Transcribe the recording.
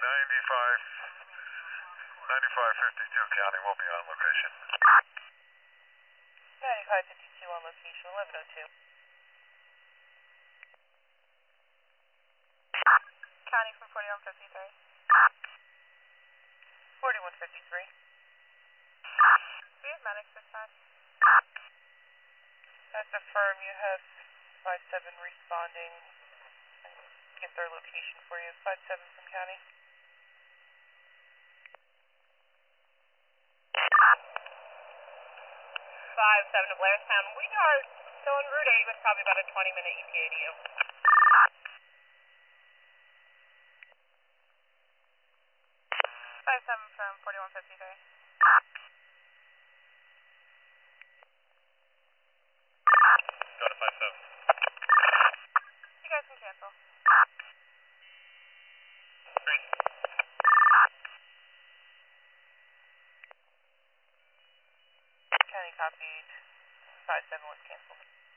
95, 9552 County will be on location. 9552 on location, 1102. County from 4153. 4153. We have medics this time. That's a firm. You have 57 responding. Get their location for you. 57 from County. 57 to Blairstown. We are still en route 8 with probably about a 20-minute ETA to you. 57 from 4153. Go to 57. You guys can cancel. Great. County copied. 57 was canceled.